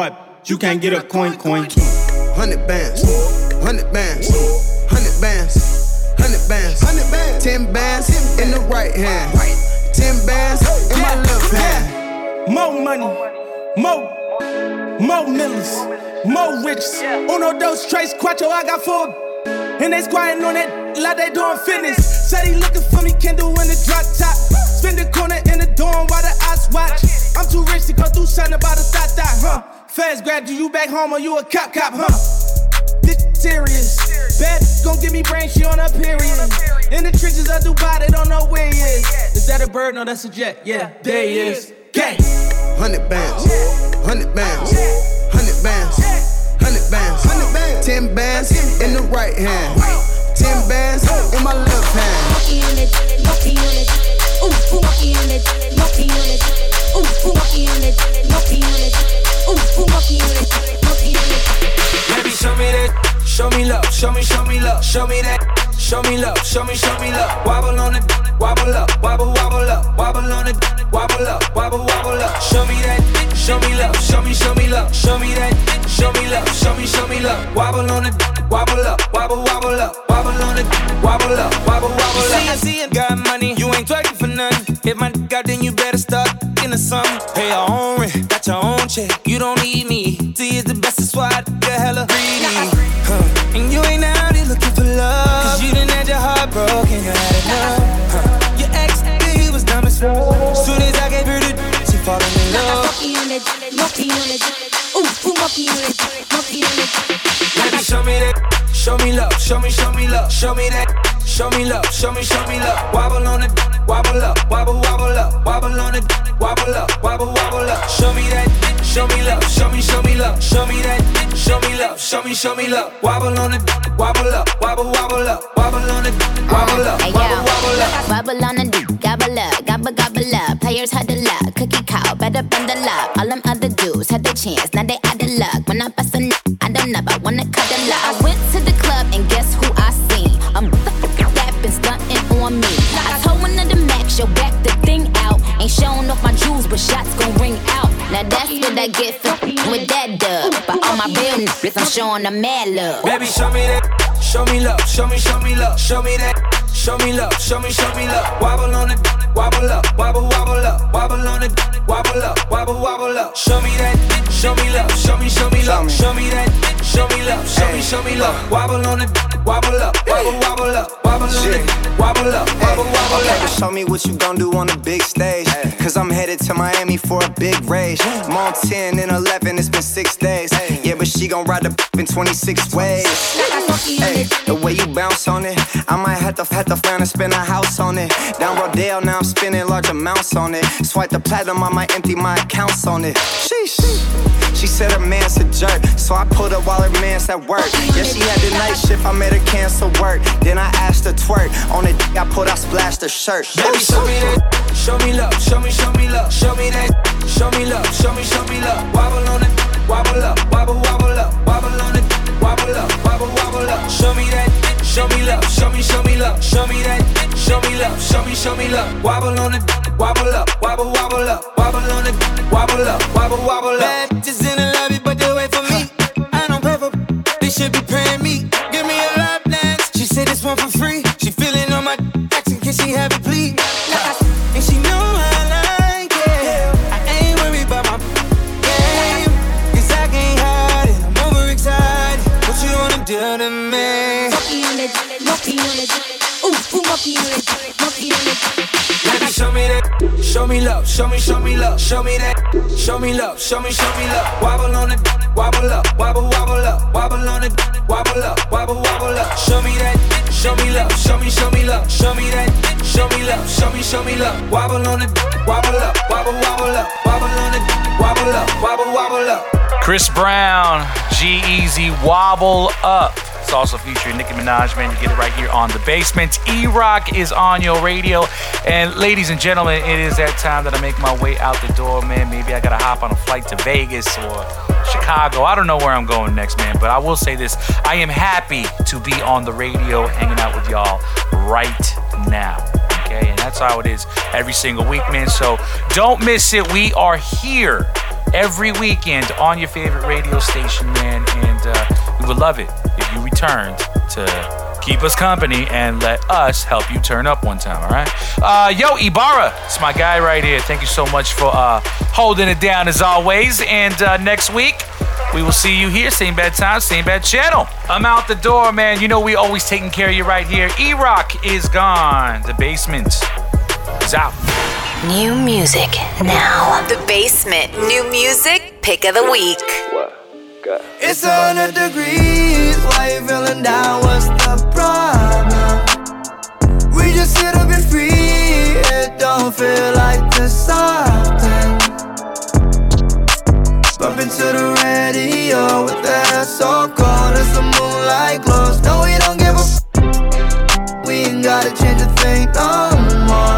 you can't get a coin, coin. Hundred bands, hundred bands, hundred bands, hundred bands, hundred bands, ten bands in the right hand, ten bands in my left hand. More money, more, more millions, more riches. Uno, dos, tres, cuatro, I got four. And they squatting on that like they doing fitness. Said he looking for me, can do in the drop top. Spin the corner in the dorm while the eyes watch. I'm too rich to go through something about a thot thot, huh? Fast grad, do you back home or you a cop cop, huh? This serious. Bad gon' give me brain, she on her period. In the trenches of Dubai, they don't know where he is. Is that a bird? No, that's a jet. Yeah, there he is. Gang. Hundred bands, hundred bands, hundred bands, hundred bands, hundred bands, ten bands in the right hand, ten bands in my left hand. Monkey on it, monkey on it, ooh, monkey on it, monkey on it, ooh, monkey on it, monkey on it, ooh, monkey on it, monkey on it. Baby, show me that, show me love, show me, show me love, show me that, show me love, show me, show me love. Wobble on it, wobble up, wobble, wobble up, wobble on it, wobble up, wobble, wobble up. Show me that, show me love, show me, show me love, show me that, show me love, show me, show me love. Wobble on it, wobble up, wobble, wobble up, wobble on it, wobble up, wobble, wobble up. You see, I see you got money, you ain't twerking for nothing. If my dick out, then you better start in the summer. Pay your own rent, got your own check, you don't need me. See, it's the best, that's why I get hella greedy. Huh. And you ain't out here looking for love, cause you done had your heart broken, you had enough. Huh. Your ex, he was dumb as fuck. Soon as I gave her the she falling in love. Monkey on it, monkey on it, ooh, monkey on it, monkey on it. Baby, show me that, show me love, show me, show me love, show me that, show me love, show me, show me love. Wobble on it, wobble up, wobble, wobble up, wobble on it, wobble up, wobble, wobble up. Show me that, show me love, show me, show me love, show me that, show me love, show me, show me love. Wobble on it, wobble up, wobble, wobble up, wobble on it, wobble up, wobble, wobble up. Wobble on a dick, gobble up, gobble, gobble up. Players huddle up, cookie cow, better bundle up. All them other dudes had their chance, now they out of luck. When I bust a n***, I don't know, I wanna cuddle up. I went to the club and guess who I seen? I'm the f***ing that been stunting on me. I told one of the max, yo, back the thing out. Ain't showing off my jewels, but shots gon' ring out. Now that's what I get for with that dub. But all my real niggas, I'm showing them mad love. Baby, show me that, show me love, show me, show me love, show me that, show me love, show me, show me love. Wobble on it, wobble up, wobble, wobble up, wobble on it, wobble up, wobble, wobble up. Show me that, show me love, show me, show me love, show me that, show me love, show me, show me love. Wobble on it, wobble up, wobble, wobble up, wobble on it, wobble up, wobble, wobble up. Show me what you gon' do on the big stage, cause I'm headed to Miami for a big rage. I'm on ten and eleven, it's been six days. Yeah, but she gon' ride the in twenty-six ways. Hey, the way you bounce on it, I might have to have to find and spend a house on it. Down Rodale, now I'm spending large amounts on it. Swipe the platinum, I might empty my accounts on it. Sheesh. She said her man's a jerk, so I pulled up while her man's at work. Yeah, she had the night shift, I made her cancel work. Then I asked her twerk. On the d- I pulled, I splashed her shirt. Baby, show me that, show me love, show me, show me love, show me that, show me love, show me, show me love. Wobble on it, wobble up, wobble, wobble up, wobble on it, wobble up, wobble, wobble up. Show me that, show me love, show me, show me love, show me that, show me love, show me, show me love. Wobble on it, wobble up, wobble, wobble up, wobble on it, wobble up, wobble, wobble up. Bad bitches in the lobby, but they wait for me. I don't pay for, they should be praying me. Give me a lap dance. She said this one for free. She feeling on my accent, can she have it, please? And she know I like it. I ain't worried about my game, cause I can't hide it. I'm overexcited. What you wanna do to me? Monkey on it, monkey on it, ooh, monkey on it, monkey on it. Baby, show me that, show me love, show me, show me love, show me that, show me love, show me, show me love. Wobble on it, wobble up, wobble, wobble up, wobble on it, wobble up, wobble, wobble up. Show me that, show me love, show me, show me love, show me that, show me love, show me, show me love. Wobble on it, wobble up, wobble, wobble up, wobble on it, wobble up, wobble, wobble up. Chris Brown, G-Eazy, Wobble Up. It's also featuring Nicki Minaj, man. You get it right here on The Basement. E-Rock is on your radio. And ladies and gentlemen, it is that time that I make my way out the door, man. Maybe I got to hop on a flight to Vegas or Chicago. I don't know where I'm going next, man. But I will say this. I am happy to be on the radio hanging out with y'all right now. Okay? And that's how it is every single week, man. So don't miss it. We are here every weekend on your favorite radio station, man. And uh, we would love it if you returned to keep us company and let us help you turn up one time, all right? Uh, yo, Ibarra, it's my guy right here. Thank you so much for uh, holding it down as always. And uh, next week, we will see you here, same bad time, same bad channel. I'm out the door, man. You know we always taking care of you right here. E-Rock is gone. The Basement is out. New music now. The Basement. New music pick of the week. It's a hundred degrees. Why you feeling down? What's the problem? We just sit up and free. It don't feel like this often. Bumping to the radio with the air so cold as the moonlight glows. No, we don't give a f. We ain't gotta change a thing no more.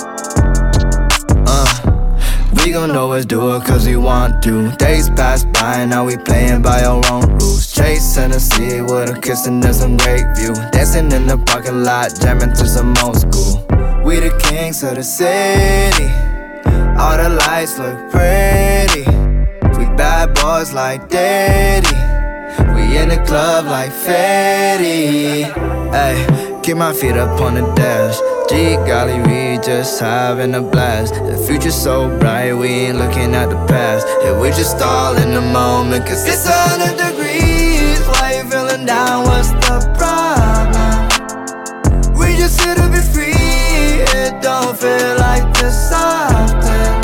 Uh, we gon' always do it cause we want to. Days pass by, now we playing by our own rules. Chasing the sea with a kiss and there's some great view. Dancing in the parking lot, jamming to some old school. We the kings of the city. All the lights look pretty. We bad boys like Daddy. We in the club like Fetty. Ay, keep my feet up on the dash. Gee golly, we just having a blast. The future's so bright, we ain't looking at the past. Yeah, we just all in the moment, cause it's a hundred degrees. Why you feeling down? What's the problem? We just here to be free. It don't feel like this often.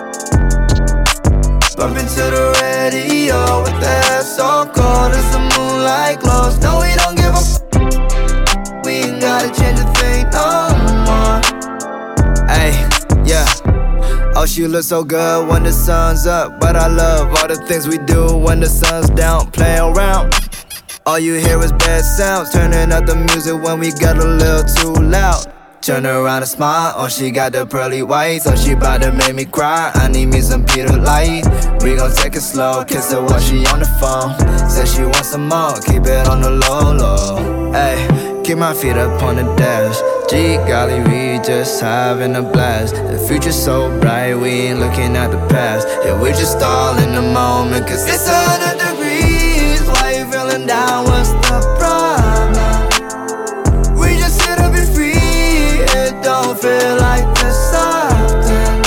Bumping to the radio with the air so cold as the moonlight glows. No, we don't give a f. We ain't gotta change a thing no more. Ay, yeah. Oh, she looks so good when the sun's up. But I love all the things we do when the sun's down. Play around. All you hear is bad sounds. Turning up the music when we got a little too loud. Turn around and smile, oh she got the pearly whites. Oh she bout to make me cry, I need me some Peter Light. We gon' take it slow, kiss her while she on the phone. Say she wants some more, keep it on the low, low. Ay, keep my feet up on the dash. Gee golly, we just having a blast. The future's so bright, we ain't looking at the past. Yeah, we just all in the moment, cause it's a hundred degrees. Why you feeling down, what's the problem? We just sit up and free. It don't feel like this often.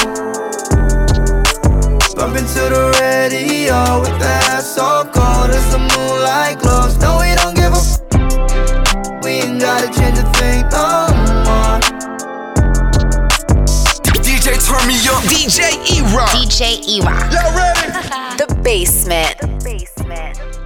Bumping to the radio with the air so cold as the moonlight glows. No, we don't give a f. We ain't gotta change a thing no more. D J turn me up. D J E-Rock. D J E-Rock. Y'all ready? The Basement. The Basement.